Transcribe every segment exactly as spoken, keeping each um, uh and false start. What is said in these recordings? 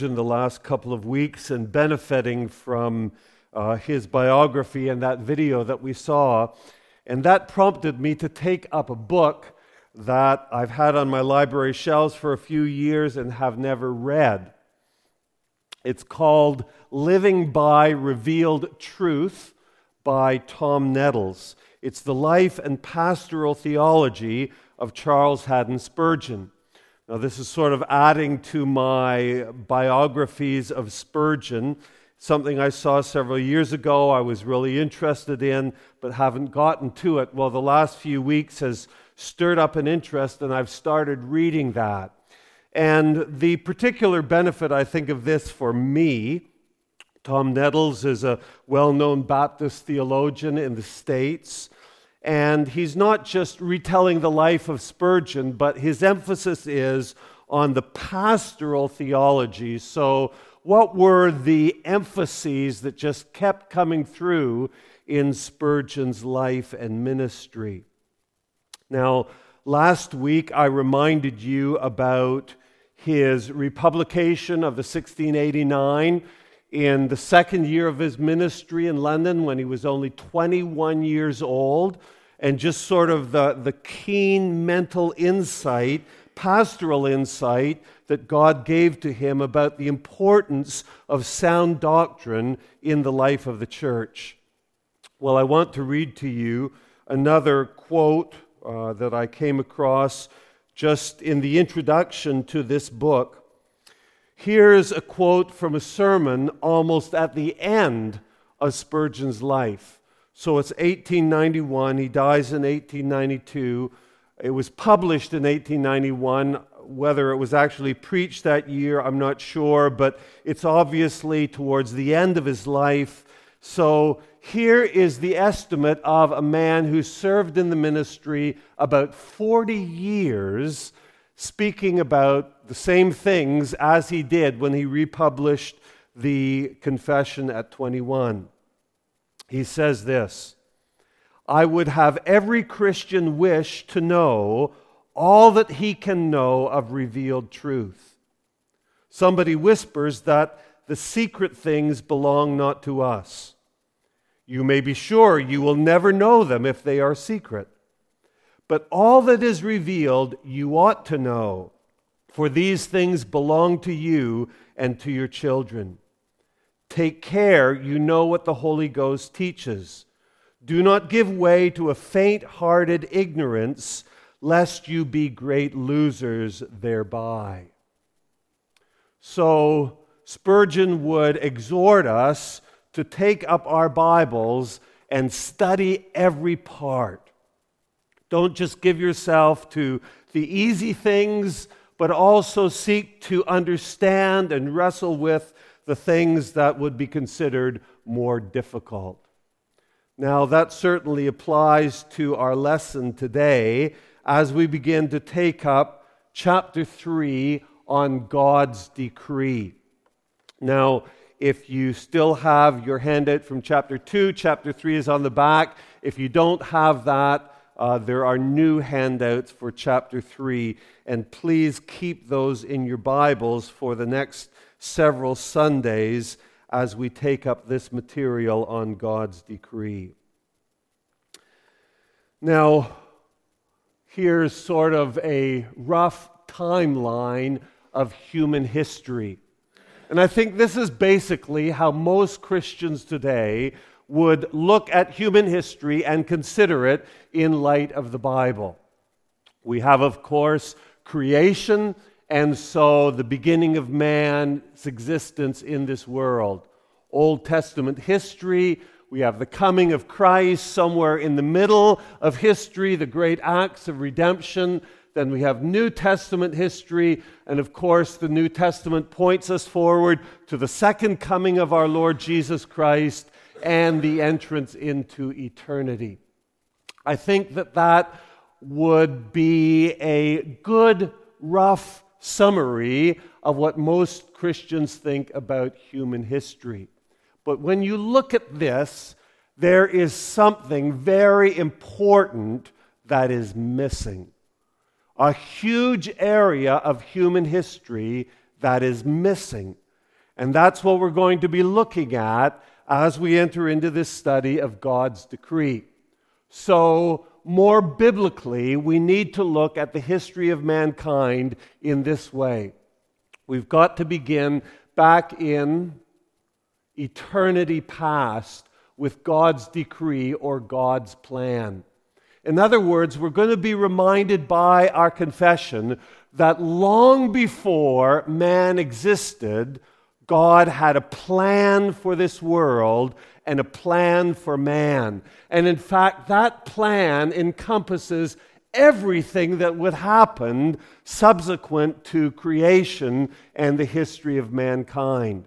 in the last couple of weeks and benefiting from uh, his biography and that video that we saw. And that prompted me to take up a book that I've had on my library shelves for a few years and have never read. It's called Living by Revealed Truth by Tom Nettles. It's the life and pastoral theology of Charles Haddon Spurgeon. Now, this is sort of adding to my biographies of Spurgeon, something I saw several years ago I was really interested in, but haven't gotten to it. Well, the last few weeks has stirred up an interest, and I've started reading that. And the particular benefit, I think, of this for me, Tom Nettles is a well-known Baptist theologian in the States, and he's not just retelling the life of Spurgeon, but his emphasis is on the pastoral theology. So what were the emphases that just kept coming through in Spurgeon's life and ministry? Now, last week I reminded you about his republication of the sixteen eighty-nine in the second year of his ministry in London when he was only twenty-one years old, and just sort of the, the keen mental insight, pastoral insight that God gave to him about the importance of sound doctrine in the life of the church. Well, I want to read to you another quote uh, that I came across just in the introduction to this book. Here's a quote from a sermon almost at the end of Spurgeon's life. So it's eighteen ninety-one. He dies in eighteen ninety-two. It was published in eighteen ninety-one. Whether it was actually preached that year, I'm not sure, but it's obviously towards the end of his life. So here is the estimate of a man who served in the ministry about forty years, speaking about the same things as he did when he republished the Confession at twenty-one. He says this: I would have every Christian wish to know all that he can know of revealed truth. Somebody whispers that the secret things belong not to us. You may be sure you will never know them if they are secret. But all that is revealed you ought to know, for these things belong to you and to your children. Take care you know what the Holy Ghost teaches. Do not give way to a faint-hearted ignorance, lest you be great losers thereby. So Spurgeon would exhort us to take up our Bibles and study every part. Don't just give yourself to the easy things, but also seek to understand and wrestle with the things that would be considered more difficult. Now, that certainly applies to our lesson today as we begin to take up chapter three on God's decree. Now, if you still have your handout from chapter two, chapter three is on the back. If you don't have that, Uh, there are new handouts for chapter three, and please keep those in your Bibles for the next several Sundays as we take up this material on God's decree. Now, here's sort of a rough timeline of human history. And I think this is basically how most Christians today would look at human history and consider it in light of the Bible. We have, of course, creation, and so the beginning of man's existence in this world. Old Testament history, we have the coming of Christ somewhere in the middle of history, the great acts of redemption. Then we have New Testament history, and of course the New Testament points us forward to the second coming of our Lord Jesus Christ and the entrance into eternity. I think that that would be a good, rough summary of what most Christians think about human history. But when you look at this, there is something very important that is missing. A huge area of human history that is missing. And that's what we're going to be looking at as we enter into this study of God's decree. So, more biblically, we need to look at the history of mankind in this way. We've got to begin back in eternity past with God's decree or God's plan. In other words, we're going to be reminded by our confession that long before man existed, God had a plan for this world and a plan for man. And in fact, that plan encompasses everything that would happen subsequent to creation and the history of mankind.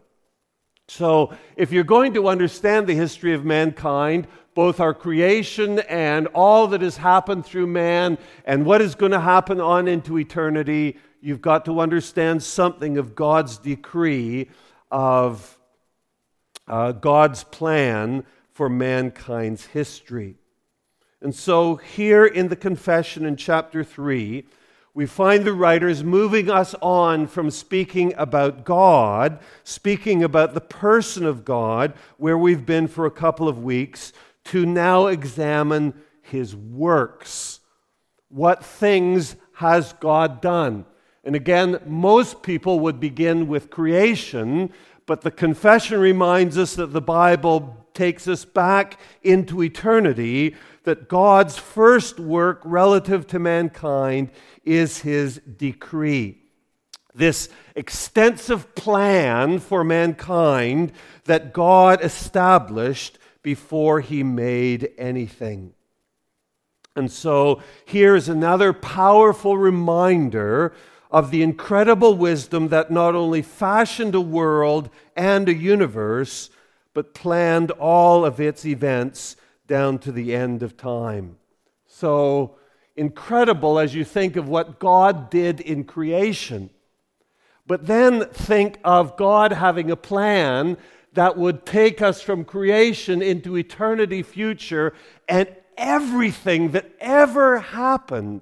So, if you're going to understand the history of mankind, both our creation and all that has happened through man and what is going to happen on into eternity, you've got to understand something of God's decree, of uh, God's plan for mankind's history. And so here in the confession in chapter three, we find the writers moving us on from speaking about God, speaking about the person of God, where we've been for a couple of weeks, to now examine His works. What things has God done? And again, most people would begin with creation, but the confession reminds us that the Bible takes us back into eternity, that God's first work relative to mankind is His decree. This extensive plan for mankind that God established before He made anything. And so here is another powerful reminder of the incredible wisdom that not only fashioned a world and a universe, but planned all of its events down to the end of time. So incredible as you think of what God did in creation. But then think of God having a plan that would take us from creation into eternity future, and everything that ever happened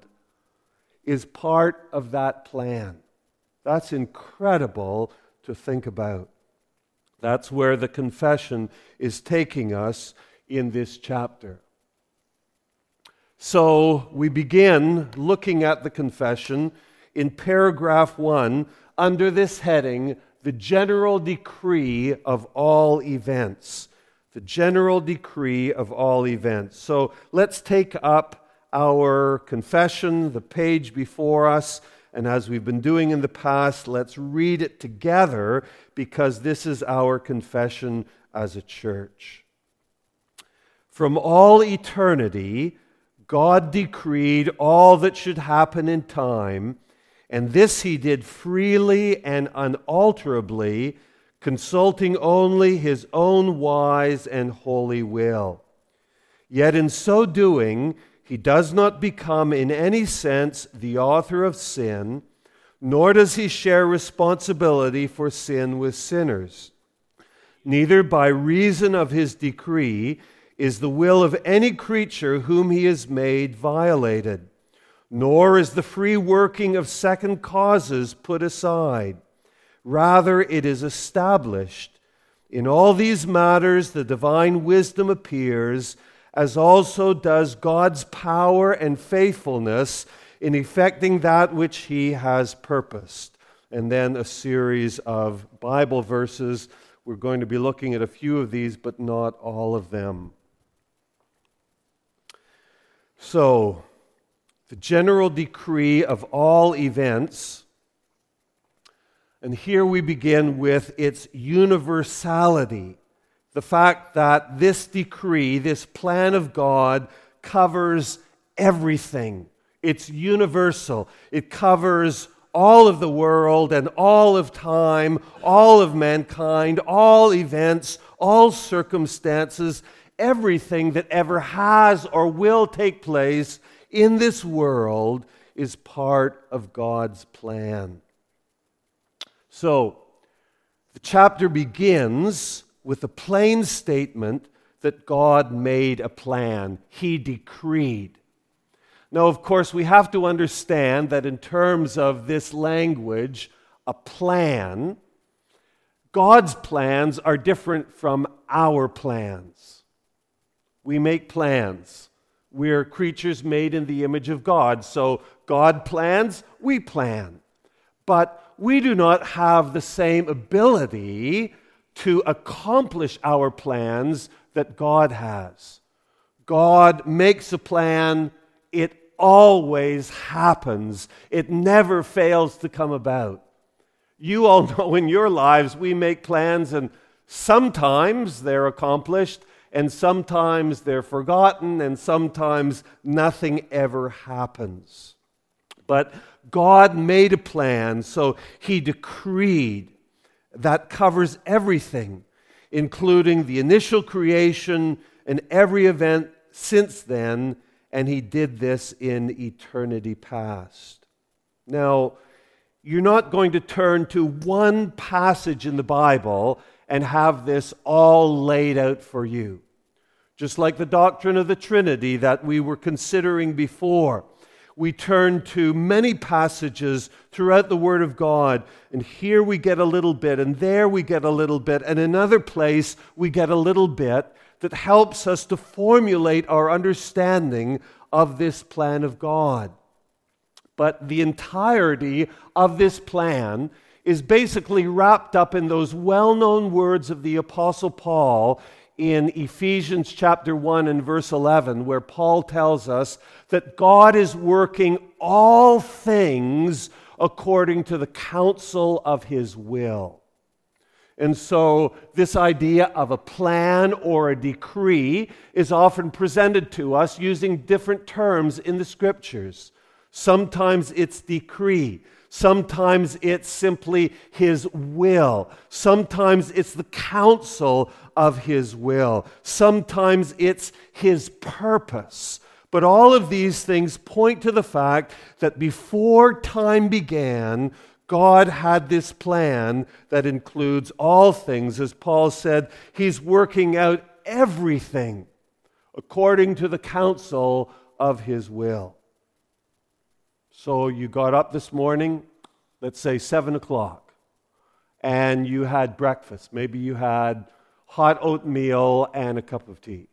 is part of that plan. That's incredible to think about. That's where the confession is taking us in this chapter. So we begin looking at the confession in paragraph one under this heading, the general decree of all events. The general decree of all events. So let's take up our confession, the page before us, and as we've been doing in the past, let's read it together because this is our confession as a church. From all eternity, God decreed all that should happen in time, and this He did freely and unalterably, consulting only His own wise and holy will. Yet in so doing, He does not become in any sense the author of sin, nor does He share responsibility for sin with sinners. Neither by reason of His decree is the will of any creature whom He has made violated, nor is the free working of second causes put aside. Rather, it is established. In all these matters, the divine wisdom appears, as also does God's power and faithfulness in effecting that which He has purposed. And then a series of Bible verses. We're going to be looking at a few of these, but not all of them. So, the general decree of all events. And here we begin with its universality. The fact that this decree, this plan of God, covers everything. It's universal. It covers all of the world and all of time, all of mankind, all events, all circumstances, everything that ever has or will take place in this world is part of God's plan. So, the chapter begins with a plain statement that God made a plan. He decreed. Now, of course, we have to understand that in terms of this language, a plan, God's plans are different from our plans. We make plans. We're creatures made in the image of God. So God plans, we plan. But we do not have the same ability to accomplish our plans that God has. God makes a plan, it always happens. It never fails to come about. You all know in your lives we make plans and sometimes they're accomplished and sometimes they're forgotten and sometimes nothing ever happens. But God made a plan, so He decreed that covers everything, including the initial creation and every event since then, and He did this in eternity past. Now, you're not going to turn to one passage in the Bible and have this all laid out for you. Just like the doctrine of the Trinity that we were considering before, we turn to many passages throughout the Word of God, and here we get a little bit, and there we get a little bit, and another place we get a little bit that helps us to formulate our understanding of this plan of God. But the entirety of this plan is basically wrapped up in those well-known words of the Apostle Paul in Ephesians chapter one and verse eleven, where Paul tells us that God is working all things according to the counsel of His will. And so this idea of a plan or a decree is often presented to us using different terms in the Scriptures. Sometimes it's decree. Sometimes it's simply His will. Sometimes it's the counsel of His will. Sometimes it's His purpose. But all of these things point to the fact that before time began, God had this plan that includes all things. As Paul said, He's working out everything according to the counsel of His will. So you got up this morning, let's say seven o'clock, and you had breakfast. Maybe you had hot oatmeal and a cup of tea.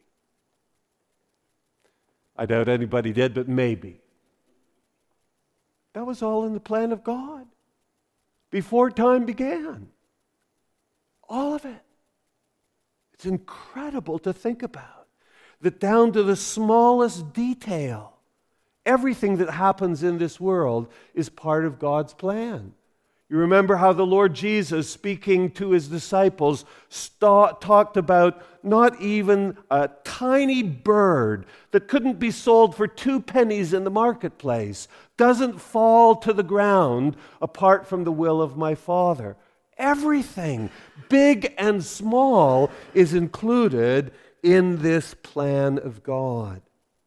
I doubt anybody did, but maybe. That was all in the plan of God before time began. All of it. It's incredible to think about that down to the smallest detail, everything that happens in this world is part of God's plan. You remember how the Lord Jesus, speaking to His disciples, st- talked about not even a tiny bird that couldn't be sold for two pennies in the marketplace doesn't fall to the ground apart from the will of my Father. Everything, big and small, is included in this plan of God.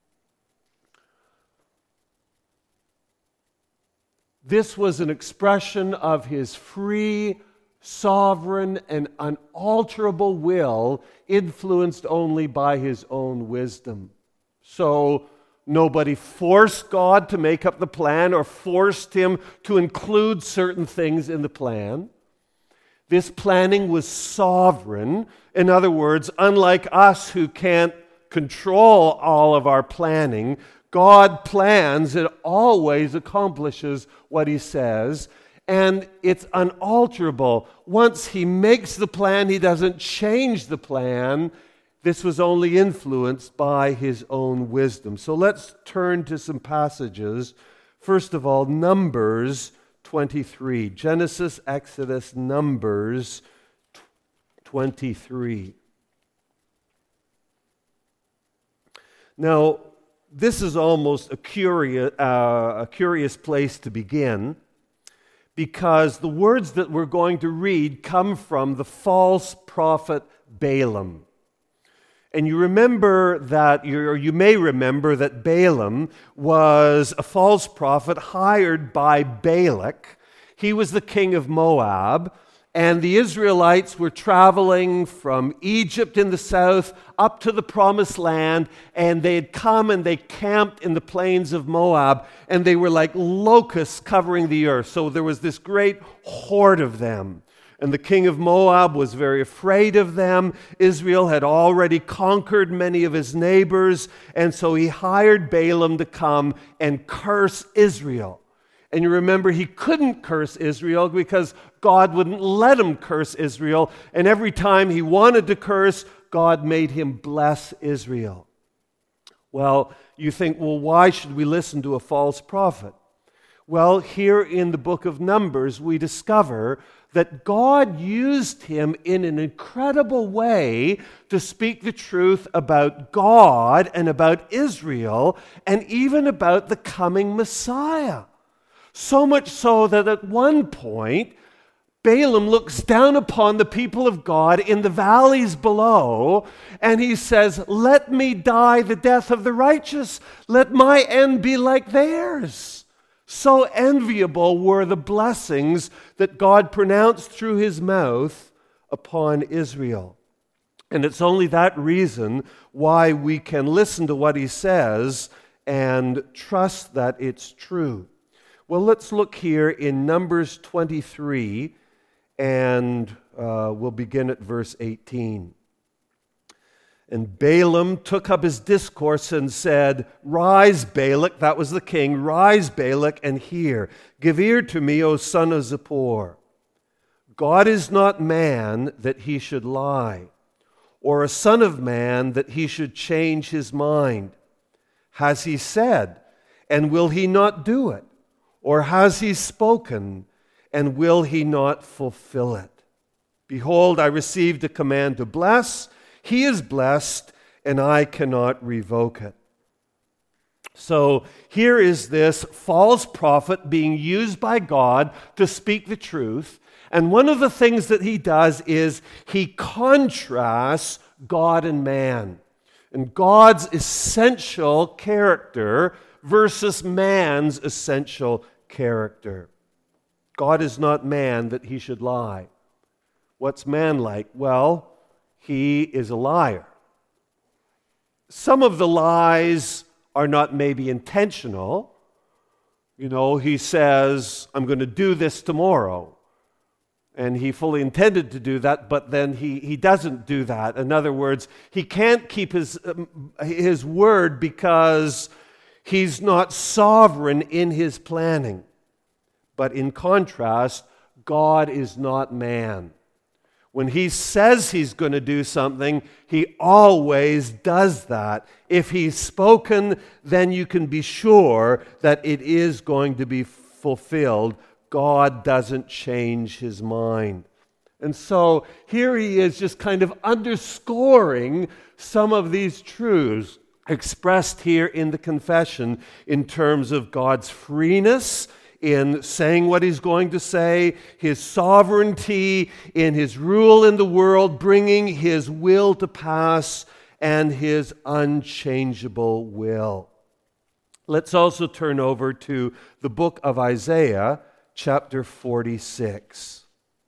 This was an expression of His free, sovereign, and unalterable will, influenced only by His own wisdom. So nobody forced God to make up the plan or forced Him to include certain things in the plan. This planning was sovereign. In other words, unlike us who can't control all of our planning, God plans and always accomplishes what He says, and it's unalterable. Once He makes the plan, He doesn't change the plan. This was only influenced by His own wisdom. So let's turn to some passages. First of all, Numbers twenty-three. Genesis, Exodus, Numbers twenty-three. Now, this is almost a curious, uh, a curious place to begin, because the words that we're going to read come from the false prophet Balaam. And you remember that, or you may remember that Balaam was a false prophet hired by Balak. He was the king of Moab, and the Israelites were traveling from Egypt in the south up to the promised land, and they had come and they camped in the plains of Moab, and they were like locusts covering the earth. So there was this great horde of them. And the king of Moab was very afraid of them. Israel had already conquered many of his neighbors, and so he hired Balaam to come and curse Israel. And you remember, he couldn't curse Israel because God wouldn't let him curse Israel. And every time he wanted to curse, God made him bless Israel. Well, you think, well, why should we listen to a false prophet? Well, here in the book of Numbers, we discover that God used him in an incredible way to speak the truth about God and about Israel and even about the coming Messiah. So much so that at one point, Balaam looks down upon the people of God in the valleys below, and he says, "Let me die the death of the righteous. Let my end be like theirs." So enviable were the blessings that God pronounced through his mouth upon Israel. And it's only that reason why we can listen to what he says and trust that it's true. Well, let's look here in Numbers twenty-three, and uh, we'll begin at verse eighteen. And Balaam took up his discourse and said, "Rise, Balak," that was the king, "rise, Balak, and hear. Give ear to me, O son of Zippor. God is not man that he should lie, or a son of man that he should change his mind. Has he said, and will he not do it? Or has he spoken, and will he not fulfill it? Behold, I received a command to bless. He is blessed, and I cannot revoke it." So here is this false prophet being used by God to speak the truth. And one of the things that he does is he contrasts God and man, and God's essential character versus man's essential character. God is not man that he should lie. What's man like? Well, he is a liar. Some of the lies are not maybe intentional. You know, he says, "I'm going to do this tomorrow." And he fully intended to do that, but then he, he doesn't do that. In other words, he can't keep his, um, his word because he's not sovereign in his planning. But in contrast, God is not man. When he says he's going to do something, he always does that. If he's spoken, then you can be sure that it is going to be fulfilled. God doesn't change his mind. And so here he is just kind of underscoring some of these truths expressed here in the confession in terms of God's freeness in saying what he's going to say, his sovereignty in his rule in the world, bringing his will to pass, and his unchangeable will. Let's also turn over to the book of Isaiah, chapter forty-six.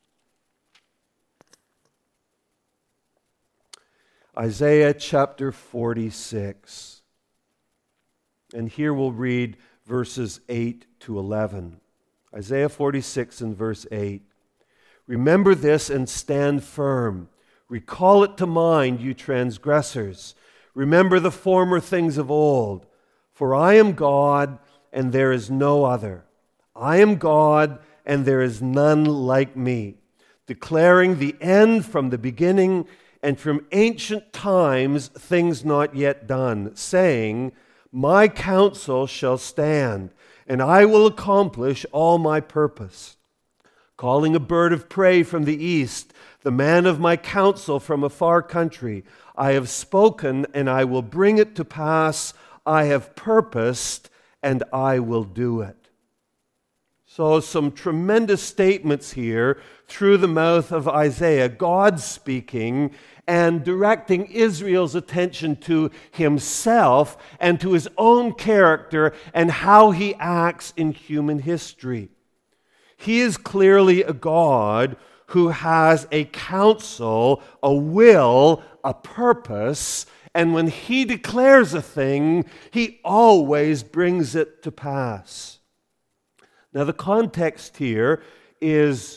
Isaiah chapter forty-six. And here we'll read verses eight to eleven. Isaiah forty-six and verse eight. "Remember this and stand firm. Recall it to mind, you transgressors. Remember the former things of old. For I am God, and there is no other. I am God, and there is none like me, declaring the end from the beginning, and from ancient times things not yet done, saying, My counsel shall stand, and I will accomplish all my purpose. Calling a bird of prey from the east, the man of my counsel from a far country, I have spoken, and I will bring it to pass. I have purposed, and I will do it." So some tremendous statements here through the mouth of Isaiah, God speaking and directing Israel's attention to himself and to his own character and how he acts in human history. He is clearly a God who has a counsel, a will, a purpose, and when he declares a thing, he always brings it to pass. Now, the context here is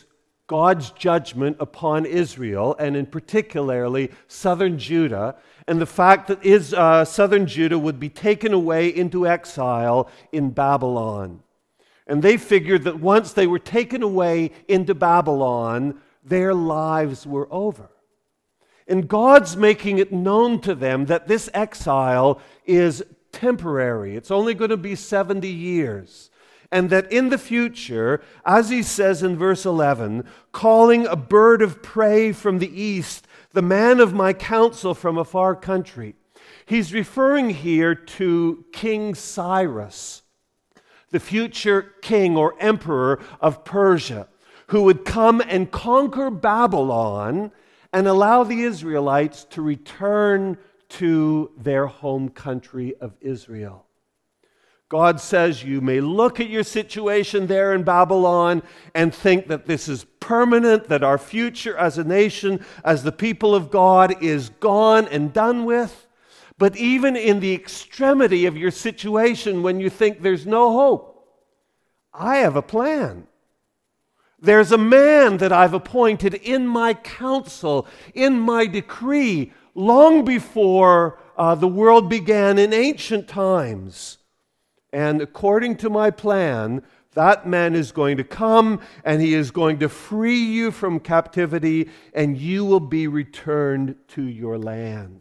God's judgment upon Israel, and in particularly southern Judah, and the fact that is, uh, southern Judah would be taken away into exile in Babylon. And they figured that once they were taken away into Babylon, their lives were over. And God's making it known to them that this exile is temporary. It's only going to be seventy years. And that in the future, as he says in verse eleven, calling a bird of prey from the east, the man of my counsel from a far country. He's referring here to King Cyrus, the future king or emperor of Persia, who would come and conquer Babylon and allow the Israelites to return to their home country of Israel. God says you may look at your situation there in Babylon and think that this is permanent, that our future as a nation, as the people of God, is gone and done with. But even in the extremity of your situation, when you think there's no hope, I have a plan. There's a man that I've appointed in my counsel, in my decree, long before uh, the world began in ancient times. And according to my plan, that man is going to come and he is going to free you from captivity, and you will be returned to your land.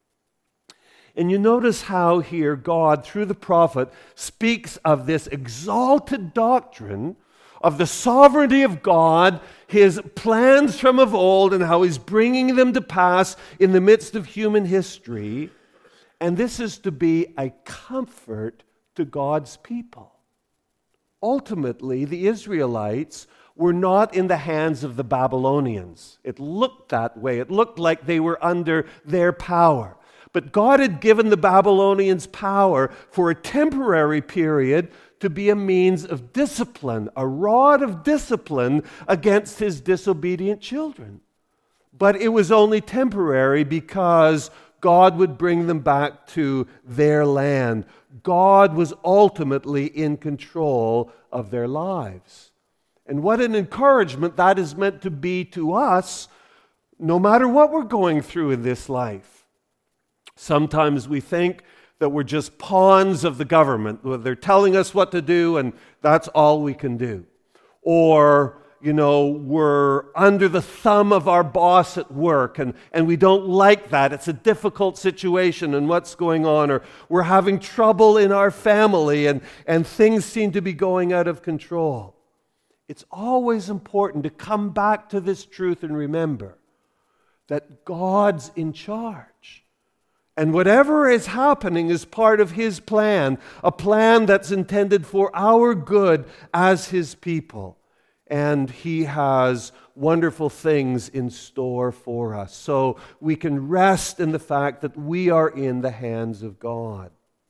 And you notice how here God, through the prophet, speaks of this exalted doctrine of the sovereignty of God, his plans from of old, and how he's bringing them to pass in the midst of human history. And this is to be a comfort to God's people. Ultimately, the Israelites were not in the hands of the Babylonians. It looked that way. It looked like they were under their power. But God had given the Babylonians power for a temporary period to be a means of discipline, a rod of discipline against his disobedient children. But it was only temporary because God would bring them back to their land. God was ultimately in control of their lives. And what an encouragement that is meant to be to us, no matter what we're going through in this life. Sometimes we think that we're just pawns of the government. They're telling us what to do, and that's all we can do. Or, you know, we're under the thumb of our boss at work, and, and we don't like that. It's a difficult situation, and what's going on. Or we're having trouble in our family, and, and things seem to be going out of control. It's always important to come back to this truth and remember that God's in charge. And whatever is happening is part of his plan, a plan that's intended for our good as his people. And he has wonderful things in store for us. So we can rest in the fact that we are in the hands of God.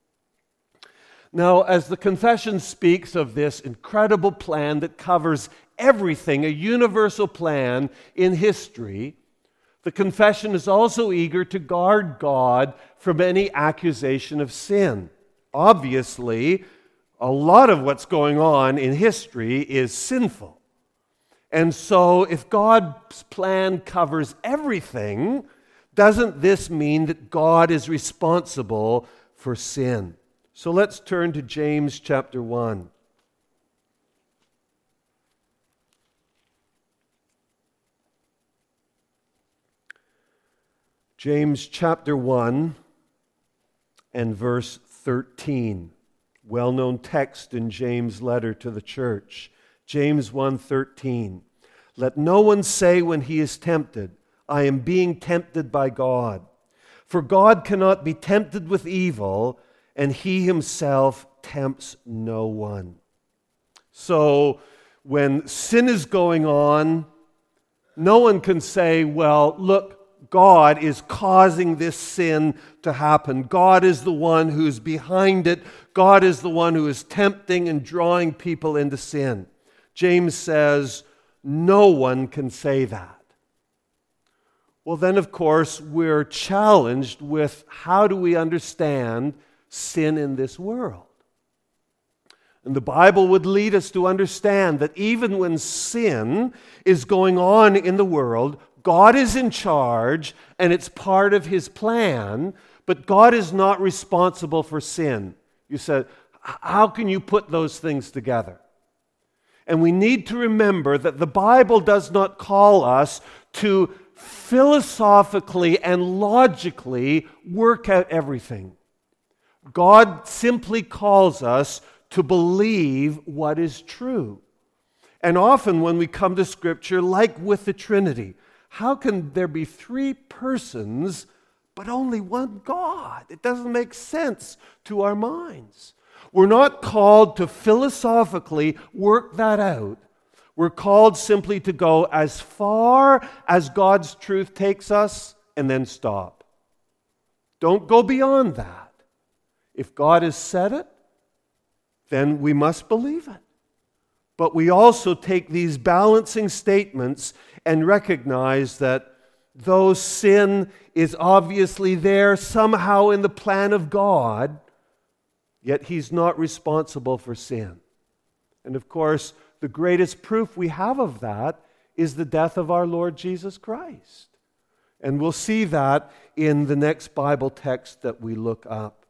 Now, as the confession speaks of this incredible plan that covers everything, a universal plan in history, the confession is also eager to guard God from any accusation of sin. Obviously, a lot of what's going on in history is sinful. And so, if God's plan covers everything, doesn't this mean that God is responsible for sin? So let's turn to James chapter one. James chapter one and verse thirteen. Well-known text in James' letter to the church. James one thirteen. Let no one say when he is tempted, I am being tempted by God. For God cannot be tempted with evil, and he himself tempts no one. So when sin is going on, no one can say, well, look, God is causing this sin to happen. God is the one who's behind it. God is the one who is tempting and drawing people into sin. James says, no one can say that. Well, then, of course, we're challenged with how do we understand sin in this world? And the Bible would lead us to understand that even when sin is going on in the world, God is in charge and it's part of His plan, but God is not responsible for sin. You said, how can you put those things together? And we need to remember that the Bible does not call us to philosophically and logically work out everything. God simply calls us to believe what is true. And often when we come to Scripture, like with the Trinity, how can there be three persons but only one God? It doesn't make sense to our minds. We're not called to philosophically work that out. We're called simply to go as far as God's truth takes us and then stop. Don't go beyond that. If God has said it, then we must believe it. But we also take these balancing statements and recognize that though sin is obviously there somehow in the plan of God, yet He's not responsible for sin. And of course, the greatest proof we have of that is the death of our Lord Jesus Christ. And we'll see that in the next Bible text that we look up.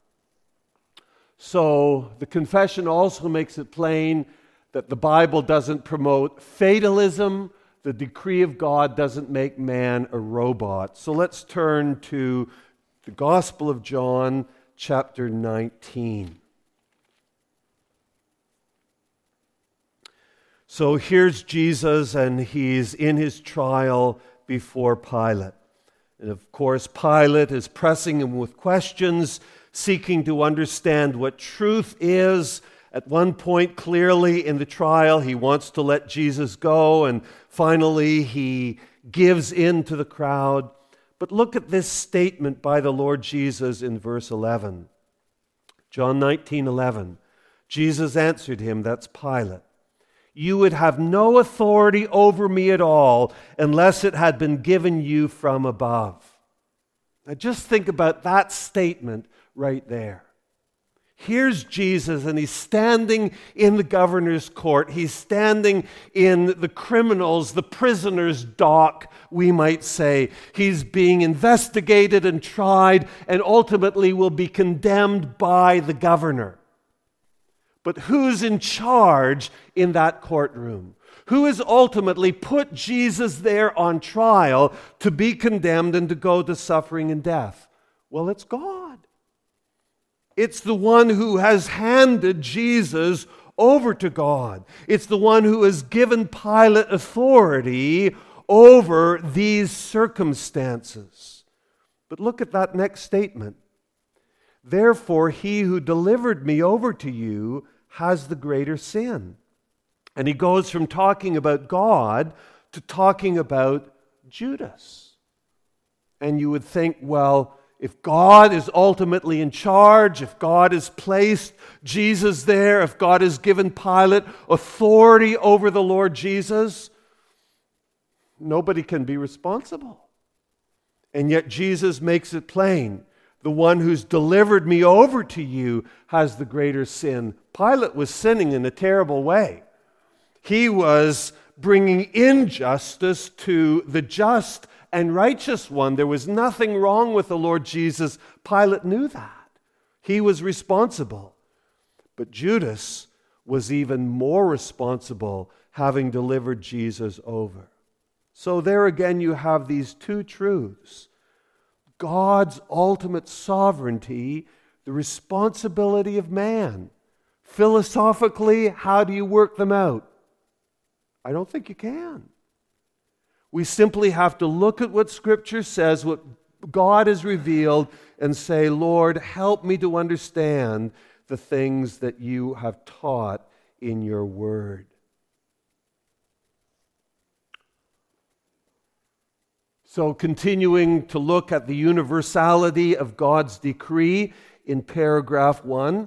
So the confession also makes it plain that the Bible doesn't promote fatalism. The decree of God doesn't make man a robot. So let's turn to the Gospel of John, chapter nineteen. So here's Jesus, and he's in his trial before Pilate. And of course, Pilate is pressing him with questions, seeking to understand what truth is. At one point, clearly in the trial, he wants to let Jesus go, and finally he gives in to the crowd. But look at this statement by the Lord Jesus in verse eleven. John nineteen eleven. Jesus answered him, that's Pilate, "You would have no authority over me at all unless it had been given you from above." Now just think about that statement right there. Here's Jesus, and he's standing in the governor's court. He's standing in the criminals, the prisoner's dock, we might say. He's being investigated and tried, and ultimately will be condemned by the governor. But who's in charge in that courtroom? Who has ultimately put Jesus there on trial to be condemned and to go to suffering and death? Well, it's God. It's the one who has handed Jesus over to God. It's the one who has given Pilate authority over these circumstances. But look at that next statement. "Therefore, he who delivered me over to you has the greater sin." And he goes from talking about God to talking about Judas. And you would think, well, if God is ultimately in charge, if God has placed Jesus there, if God has given Pilate authority over the Lord Jesus, nobody can be responsible. And yet Jesus makes it plain. The one who's delivered me over to you has the greater sin. Pilate was sinning in a terrible way. He was bringing injustice to the just and righteous one. There was nothing wrong with the Lord Jesus. Pilate knew that. He was responsible. But Judas was even more responsible, having delivered Jesus over. So there again you have these two truths. God's ultimate sovereignty, the responsibility of man. Philosophically, how do you work them out? I don't think you can. We simply have to look at what Scripture says, what God has revealed, and say, Lord, help me to understand the things that you have taught in your word. So continuing to look at the universality of God's decree in paragraph one,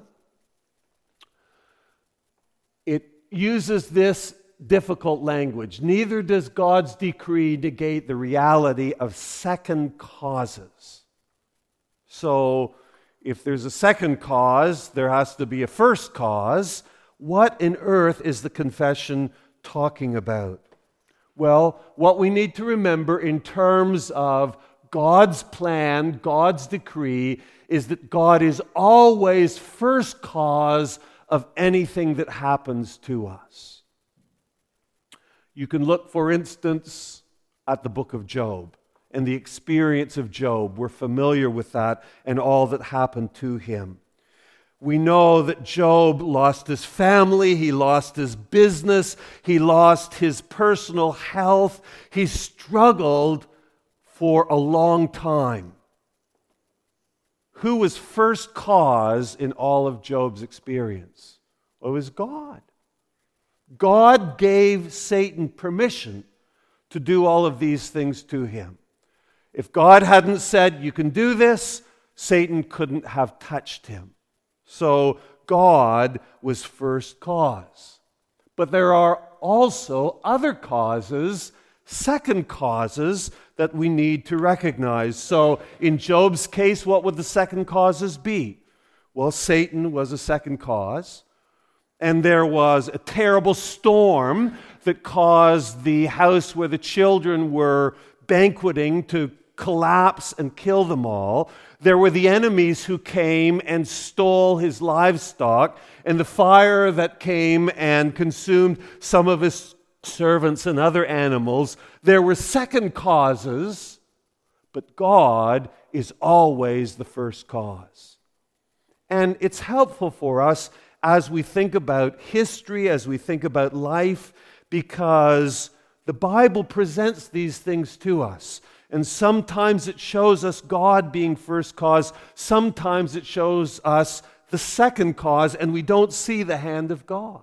it uses this difficult language. Neither does God's decree negate the reality of second causes. So if there's a second cause, there has to be a first cause. What in earth is the confession talking about? Well, what we need to remember in terms of God's plan, God's decree, is that God is always first cause of anything that happens to us. You can look, for instance, at the book of Job and the experience of Job. We're familiar with that and all that happened to him. We know that Job lost his family, he lost his business, he lost his personal health. He struggled for a long time. Who was first cause in all of Job's experience? Well, it was God. God gave Satan permission to do all of these things to him. If God hadn't said, you can do this, Satan couldn't have touched him. So God was first cause. But there are also other causes, second causes, that we need to recognize. So in Job's case, what would the second causes be? Well, Satan was a second cause. And there was a terrible storm that caused the house where the children were banqueting to collapse and kill them all. There were the enemies who came and stole his livestock, and the fire that came and consumed some of his servants and other animals. There were second causes, but God is always the first cause. And it's helpful for us as we think about history, as we think about life, because the Bible presents these things to us. And sometimes it shows us God being first cause. Sometimes it shows us the second cause, and we don't see the hand of God.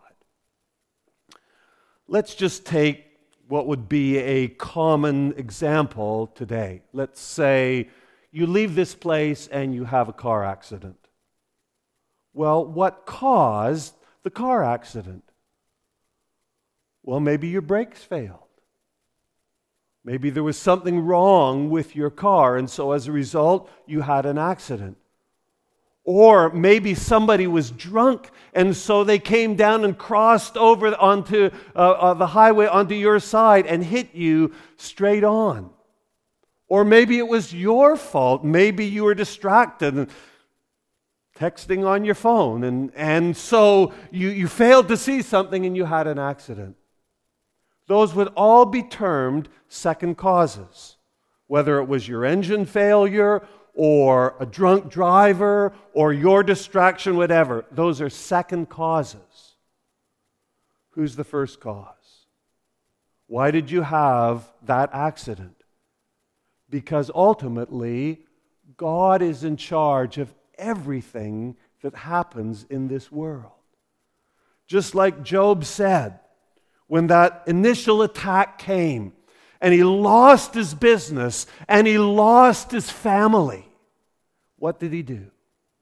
Let's just take what would be a common example today. Let's say you leave this place and you have a car accident. Well, what caused the car accident? Well, maybe your brakes failed. Maybe there was something wrong with your car, and so as a result, you had an accident. Or maybe somebody was drunk, and so they came down and crossed over onto uh, uh, the highway onto your side and hit you straight on. Or maybe it was your fault. Maybe you were distracted and texting on your phone, and, and so you, you failed to see something and you had an accident. Those would all be termed second causes, whether it was your engine failure or a drunk driver or your distraction, whatever. Those are second causes. Who's the first cause? Why did you have that accident? Because ultimately, God is in charge of everything that happens in this world. Just like Job said, when that initial attack came, and he lost his business, and he lost his family, what did he do?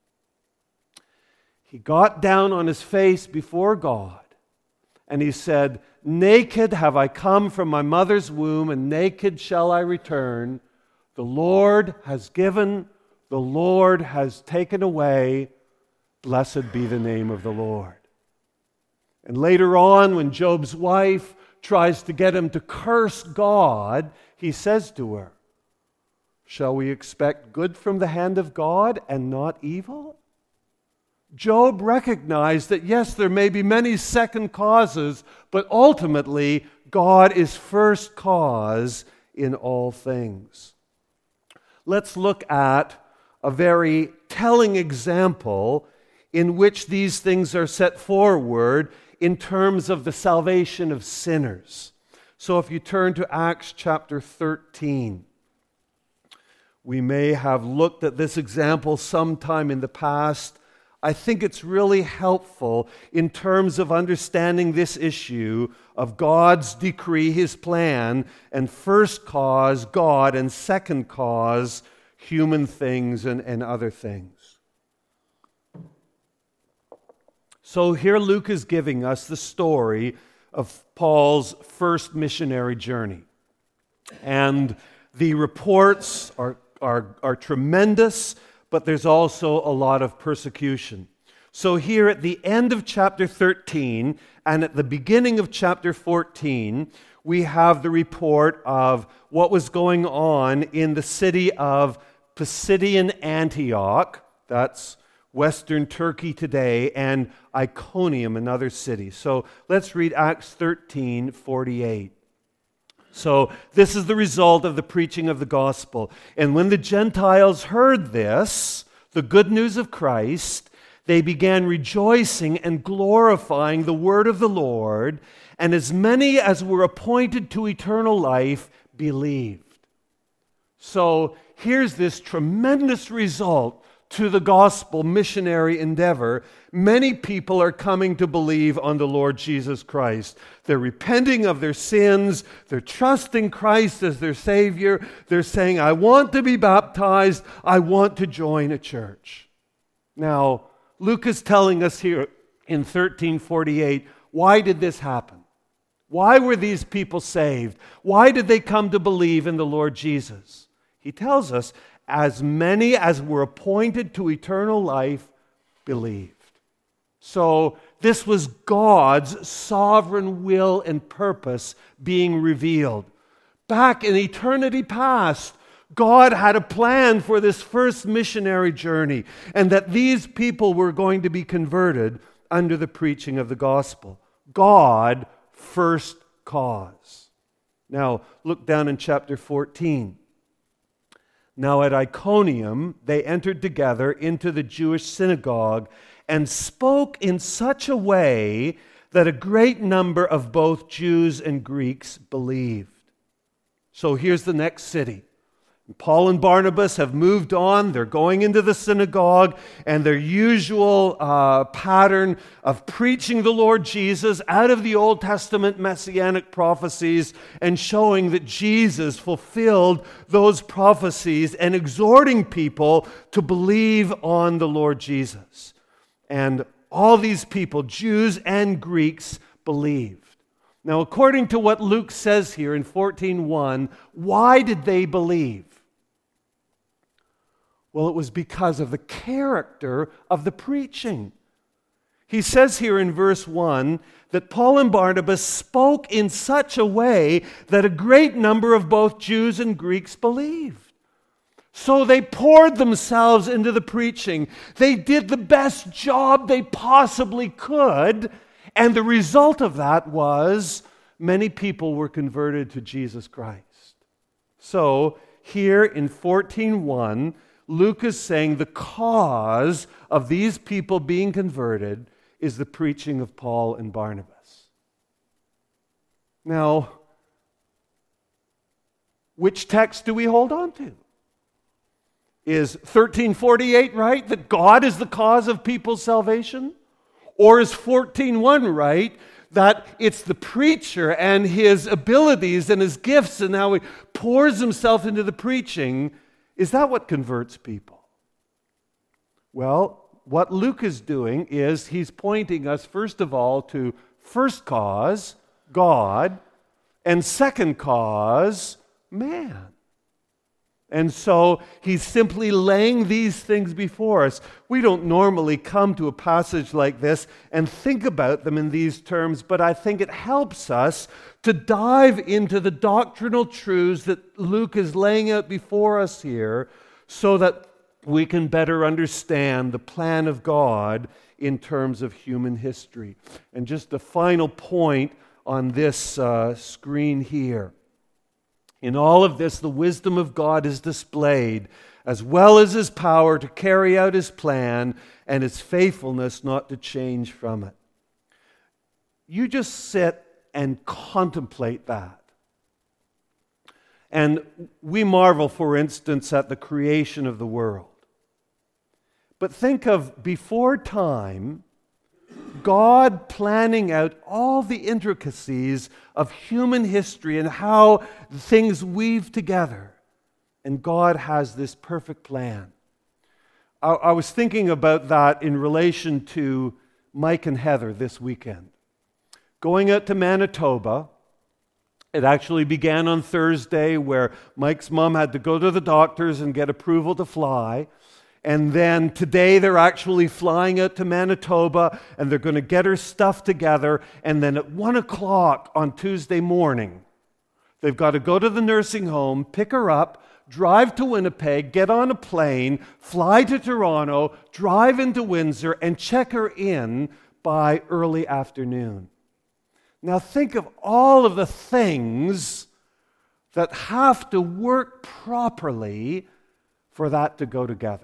He got down on his face before God, and he said, "Naked have I come from my mother's womb, and naked shall I return. The Lord has given, the Lord has taken away. Blessed be the name of the Lord." And later on, when Job's wife tries to get him to curse God, he says to her, "Shall we expect good from the hand of God and not evil?" Job recognized that, yes, there may be many second causes, but ultimately, God is first cause in all things. Let's look at a very telling example in which these things are set forward in terms of the salvation of sinners. So if you turn to Acts chapter thirteen, we may have looked at this example sometime in the past. I think it's really helpful in terms of understanding this issue of God's decree, His plan, and first cause, God, and second cause, human things and, and other things. So here Luke is giving us the story of Paul's first missionary journey. And the reports are, are, are tremendous, but there's also a lot of persecution. So here at the end of chapter thirteen and at the beginning of chapter fourteen, we have the report of what was going on in the city of Pisidian Antioch, that's Western Turkey today, and Iconium, another city. So let's read Acts thirteen forty-eight. So this is the result of the preaching of the gospel. And when the Gentiles heard this, the good news of Christ, they began rejoicing and glorifying the word of the Lord, and as many as were appointed to eternal life believed. So here's this tremendous result to the gospel missionary endeavor. Many people are coming to believe on the Lord Jesus Christ. They're repenting of their sins. They're trusting Christ as their Savior. They're saying, I want to be baptized. I want to join a church. Now, Luke is telling us here in thirteen forty-eight, why did this happen? Why were these people saved? Why did they come to believe in the Lord Jesus? He tells us, as many as were appointed to eternal life believed. So this was God's sovereign will and purpose being revealed. Back in eternity past, God had a plan for this first missionary journey, and that these people were going to be converted under the preaching of the gospel. God, first cause. Now, look down in chapter fourteen. Now at Iconium, they entered together into the Jewish synagogue and spoke in such a way that a great number of both Jews and Greeks believed. So here's the next city. Paul and Barnabas have moved on. They're going into the synagogue, and their usual uh, pattern of preaching the Lord Jesus out of the Old Testament messianic prophecies and showing that Jesus fulfilled those prophecies and exhorting people to believe on the Lord Jesus. And all these people, Jews and Greeks, believed. Now, according to what Luke says here in fourteen one, why did they believe? Well, it was because of the character of the preaching. He says here in verse one that Paul and Barnabas spoke in such a way that a great number of both Jews and Greeks believed. So they poured themselves into the preaching. They did the best job they possibly could, and the result of that was many people were converted to Jesus Christ. So here in fourteen one, Luke is saying the cause of these people being converted is the preaching of Paul and Barnabas. Now, which text do we hold on to? Is thirteen forty-eight right, that God is the cause of people's salvation? Or is fourteen one right, that it's the preacher and his abilities and his gifts and how he pours himself into the preaching? Is that what converts people? Well, what Luke is doing is he's pointing us, first of all, to first cause, God, and second cause, man. And so he's simply laying these things before us. We don't normally come to a passage like this and think about them in these terms, but I think it helps us to dive into the doctrinal truths that Luke is laying out before us here so that we can better understand the plan of God in terms of human history. And just a final point on this uh, screen here. In all of this, the wisdom of God is displayed, as well as his power to carry out his plan and his faithfulness not to change from it. You just sit and contemplate that. And we marvel, for instance, at the creation of the world. But think of before time, God planning out all the intricacies of human history and how things weave together. And God has this perfect plan. I, I was thinking about that in relation to Mike and Heather this weekend. Going out to Manitoba, it actually began on Thursday where Mike's mom had to go to the doctors and get approval to fly. And then today they're actually flying out to Manitoba, and they're going to get her stuff together. And then at one o'clock on Tuesday morning, they've got to go to the nursing home, pick her up, drive to Winnipeg, get on a plane, fly to Toronto, drive into Windsor, and check her in by early afternoon. Now think of all of the things that have to work properly for that to go together.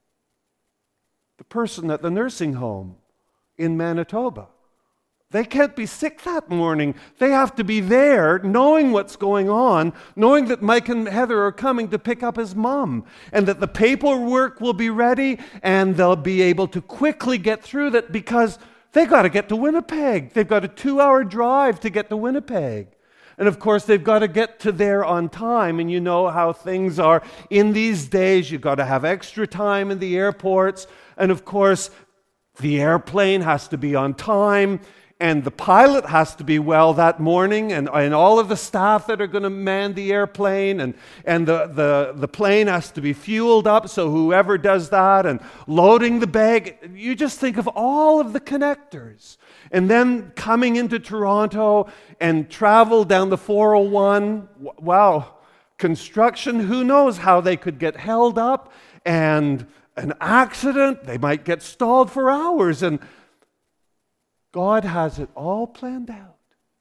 The person at the nursing home in Manitoba, they can't be sick that morning. They have to be there knowing what's going on, knowing that Mike and Heather are coming to pick up his mom, and that the paperwork will be ready, and they'll be able to quickly get through that because they've got to get to Winnipeg. They've got a two-hour drive to get to Winnipeg. And of course, they've got to get to there on time, and you know how things are in these days. You've got to have extra time in the airports, and of course, the airplane has to be on time, and the pilot has to be well that morning, and, and all of the staff that are going to man the airplane, and, and the, the, the plane has to be fueled up, so whoever does that, and loading the bag. You just think of all of the connectors. And then coming into Toronto and travel down the four oh one. Wow, construction, who knows how they could get held up, and an accident, they might get stalled for hours, and God has it all planned out.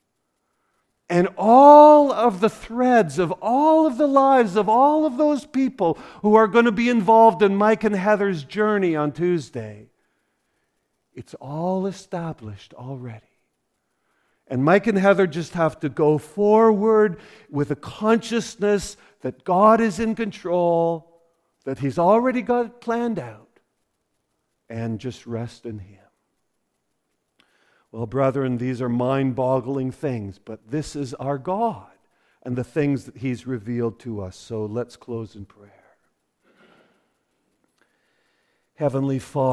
And all of the threads of all of the lives of all of those people who are going to be involved in Mike and Heather's journey on Tuesday, it's all established already. And Mike and Heather just have to go forward with a consciousness that God is in control, that He's already got it planned out, and just rest in Him. Well, brethren, these are mind-boggling things, but this is our God and the things that He's revealed to us. So let's close in prayer. Heavenly Father,